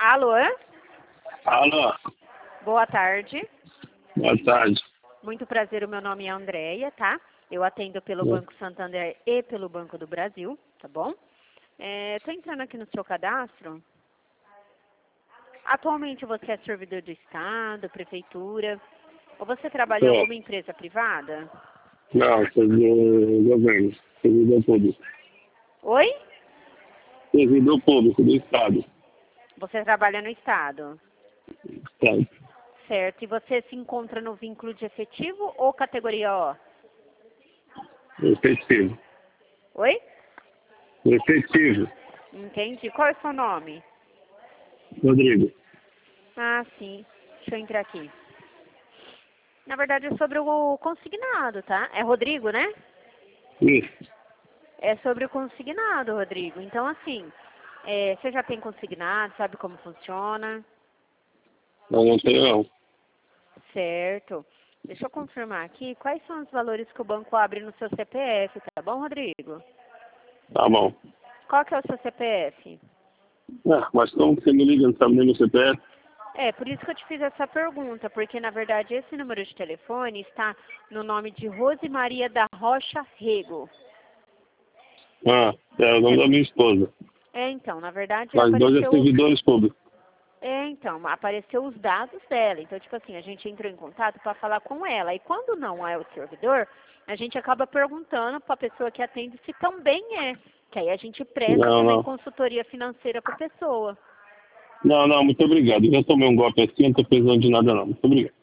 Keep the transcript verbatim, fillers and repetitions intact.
Alô? Alô, Boa tarde. boa tarde. Muito prazer, o meu nome é Andréia, tá? Eu atendo pelo Banco Santander e pelo Banco do Brasil, tá bom? É, tô entrando aqui no seu cadastro. Atualmente você é servidor do Estado, Prefeitura, ou você trabalha em Tô. alguma empresa privada? Não, sou do governo, servidor público. Oi? Servidor público do Estado. Você trabalha no Estado? Certo. Certo. E você se encontra no vínculo de efetivo ou categoria O? Efetivo. Oi? Efetivo. Entendi. Qual é o seu nome? Rodrigo. Ah, sim. Deixa eu entrar aqui. Na verdade é sobre o consignado, tá? É Rodrigo, né? Isso. É sobre o consignado, Rodrigo. Então, assim, é, você já tem consignado, sabe como funciona? Não, não tenho não. Certo. Deixa eu confirmar aqui quais são os valores que o banco abre no seu C P F, tá bom, Rodrigo? Tá bom. Qual que é o seu C P F? É, mas como que você me liga, não sabe nem meu C P F? É, por isso que eu te fiz essa pergunta, porque na verdade esse número de telefone está no nome de Rose Maria da Rocha Rego. Ah, é o nome É, da minha esposa. é então, na verdade Nós dois é apareceu... servidores públicos. É, então, apareceu os dados dela. Então, tipo assim, a gente entrou em contato para falar com ela. E quando não é o servidor, a gente acaba perguntando para a pessoa que atende se também é. Que aí a gente presta Não, também não. consultoria financeira para a pessoa. Não, não, muito obrigado. Eu já tomei um golpe assim, não tô precisando de nada não. Muito obrigado.